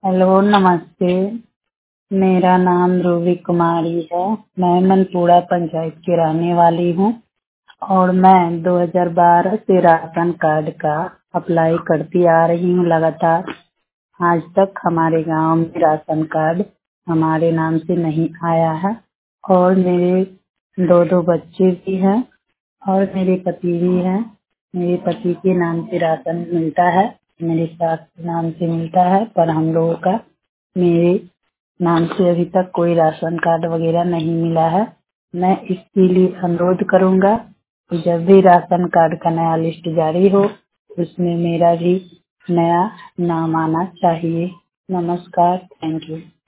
Hello, नमस्ते। मेरा नाम रूबी कुमारी है। मैं मनपुरा पंचायत की रहने वाली हूँ और मैं 2012 से राशन कार्ड का अप्लाई करती आ रही हूँ लगातार। आज तक हमारे गांव में राशन कार्ड हमारे नाम से नहीं आया है और मेरे दो बच्चे भी हैं और मेरे पति भी हैं। मेरे पति के नाम से राशन मिलता है, मेरे सास के नाम से मिलता है, पर हम लोगों का मेरे नाम से अभी तक कोई राशन कार्ड वगैरह नहीं मिला है। मैं इसके लिए अनुरोध करूंगा कि जब भी राशन कार्ड का नया लिस्ट जारी हो उसमें मेरा भी नया नाम आना चाहिए। नमस्कार, थैंक यू।